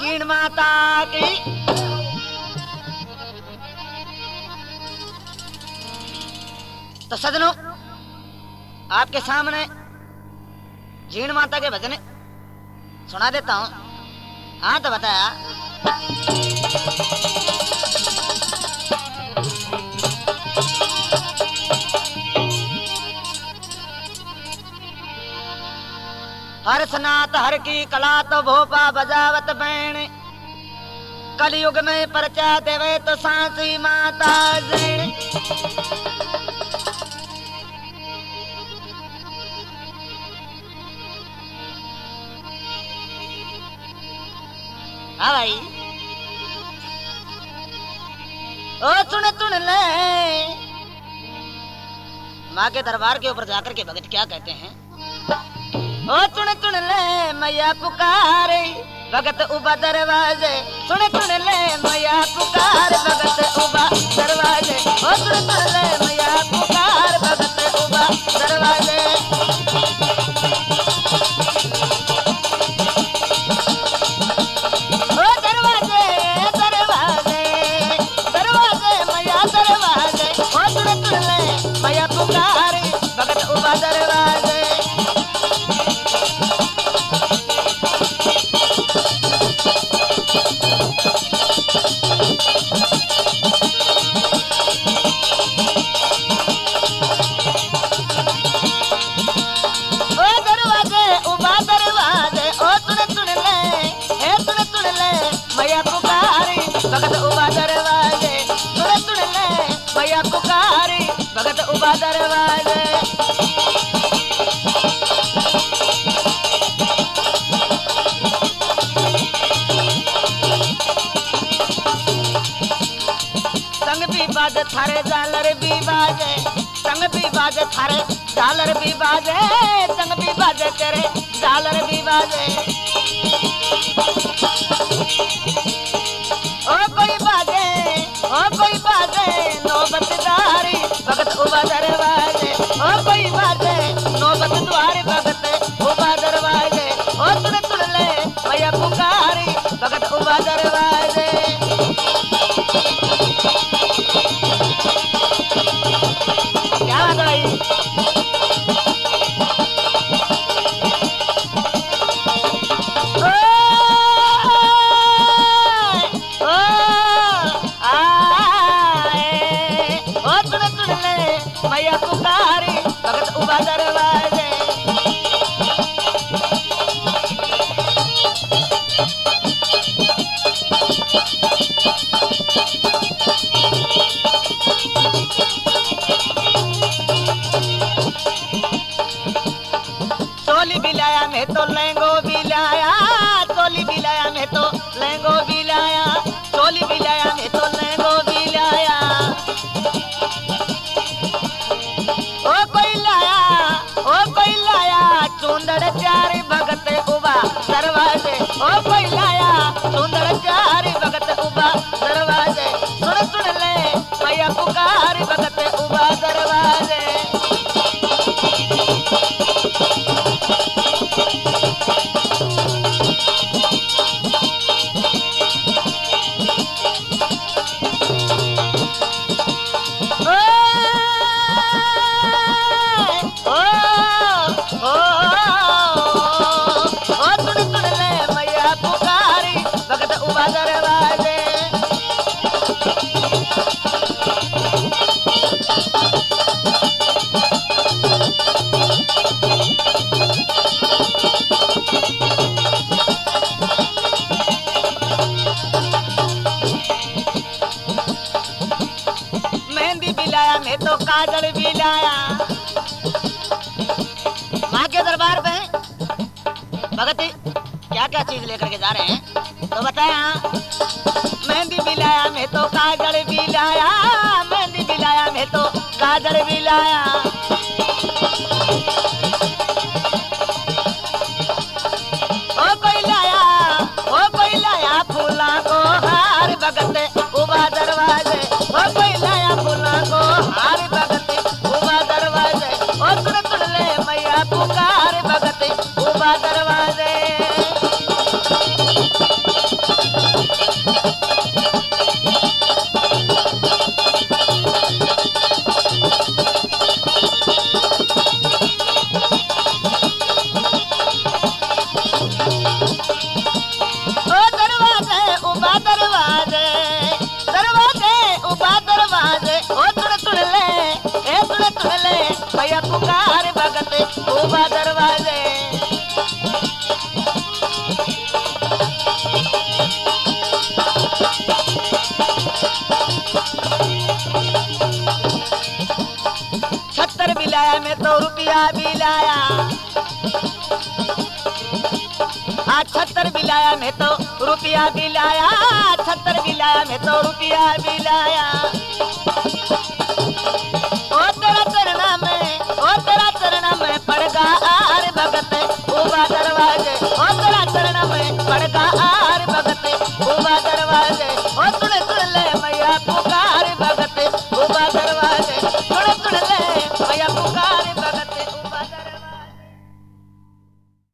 जीण माता की। तो सजनों, आपके सामने जीण माता के भजन सुना देता हूं। हाँ तो बताया। हर सनात हर की कला तो भोपा बजावत बैण, कलयुग में परचा देवे तो सांसी माता जैन। हाँ भाई, ओ सुन ले, माँ के दरबार के ऊपर जाकर के भगत क्या कहते हैं। ओ सुन ले मैया पुकारे, भगत उबा दरवाजे। सुन ले मैया पुकार, भगत उबा दरवाजे। ओ सुन ले मैया पुकार, भगत उबा दरवाजे। ओ दरवाजे दरवाजे दरवाजे मैया दरवाजे। ओ सुन ले मैया पुकार, भगत उबा दरवाजे। भगत उबा दरवाजे। सुन ले मैया पुकारी, भगत उबा दरवाजे। संग भी बाजे थारे झालर भी बाजे, संग भी बाजे थारे झालर भी बाजे, संग भी बाजे तेरे झालर भी बाजे। ओ कोई बाजे नौबतदारी, भगत उबा दरवाजे। ओ कोई बाजे नौबतदारी, भगत उबा दरवाजे। ओ सुन ले मैया पुकारी, भगत उबा दरवाजे। क्या बात भाई। मैया पुकारी, भगत उबा दरवाजे। चोली भी लाया मैं तो लहंगो भी लाया, चोली भी लाया मैं तो लहंगो भी लाया, चोली भी लाया मैं तो लहंगो भी लाया। कोई लाया चुंदड़ चारी, भगत उबा दरवाजे। ओ कोई लाया चुंदड़ चारी, भगत उबा दरवाजे। सुन ले मैया पुकारी, भगत उबा दरवाजे। मेहंदी भी लाया मैं तो काजल भी लाया। माँ के दरबार पे भगत क्या क्या चीज लेकर के जा रहे हैं तो बताया। मेहंदी भी लाया मैं तो काजल भी लाया, मेहंदी भी लाया मैं तो काजल भी लाया। ओ कोई लाया फूला को हार, भगत उबा दरवाजे। ओ कोई लाया फूला को हार, भगत उबा दरवाजे। ओ सुन ले मैया पुकार, भगत उबा दरवाजे। मैया पुकार भगत उबा दरवाजे। छत्तर भी लाया मैं तो रुपया भी लाया, आज छत्तर भी लाया मैं तो रुपया भी लाया, छत्तर भी लाया मैं तो रुपया भी लाया। ओ तेरा चरण में पड़गा आर भगत उबा दरवाजे, ओ तेरा चरण में पड़गा